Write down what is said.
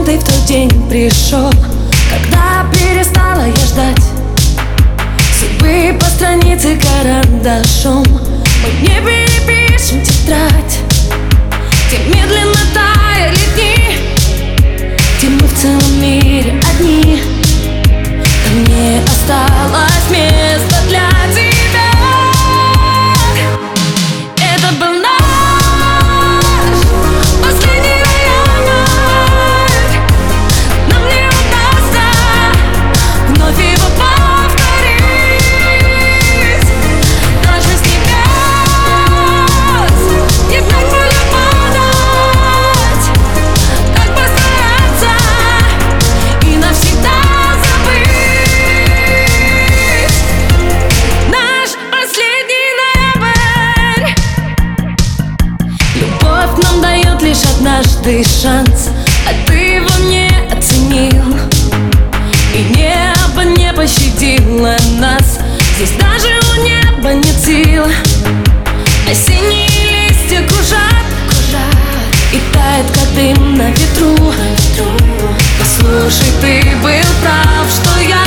ты в тот день пришел, когда перестала я ждать судьбы по странице карандашом. Мы не перепишем тетрадь, где медленно таяли дни, где мы в целом мире одни. Там не осталось места для тебя. Это был наш последний рояль. Нам не удастся вновь его повторить. Даже с небес не так больно падать, как постараться и навсегда забыть наш последний ноябрь. Любовь нам дает лишь однажды шанс, а ты его не оценил, и небо не пощадило нас. Здесь даже у неба нет сил. Осенние листья кружат и тает, как дым на ветру. Послушай, ты был прав, что я